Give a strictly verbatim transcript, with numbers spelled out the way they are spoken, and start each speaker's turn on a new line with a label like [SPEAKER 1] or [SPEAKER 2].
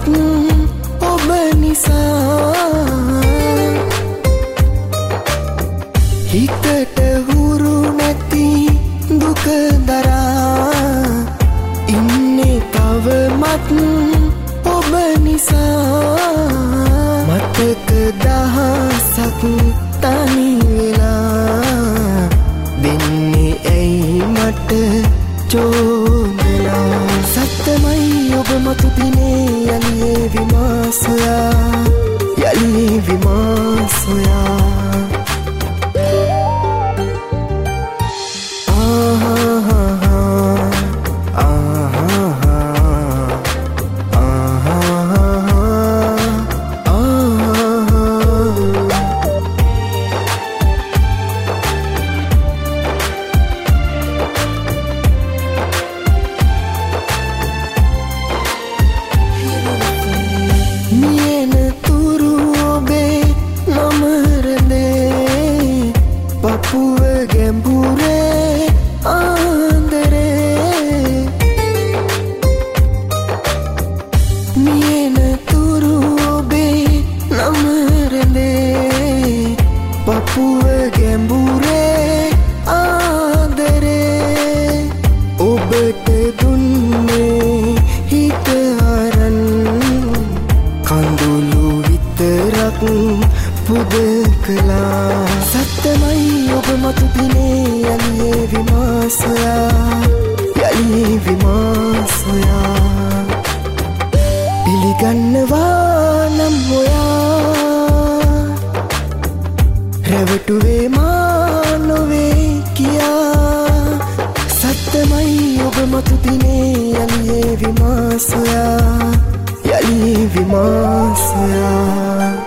[SPEAKER 1] ඔබ නිසා හිතට හුරු නැති දුක දරා ඉන්නේ තවමත් ඔබ නිසා මතක දහසක් තනි වෙලා දෙන්නේ ඇයි මට චෝදනා සත්තමයි ඔබ මතු දිනේ යලි විමාසයා යලි විමාසයා පපුව ගැඹුරේ ආන්දරේ මියන තුරු ඔබේ නම රැඳේ පපුව ගැඹුරේ ආදරේ ඔබට දුන්නේ හිත අරන් කඳුළු විතරක් පුදකලා සත්තමයි ඔබ මතු දිනේ යලි විමාසයා යලි විමාසයා පිළිගන්නවා නම් ඔයා රැවටුවේ මා නොවේ කියා සත්තමයි ඔබ මතු දිනේ යලි විමාසයා යලි විමාසයා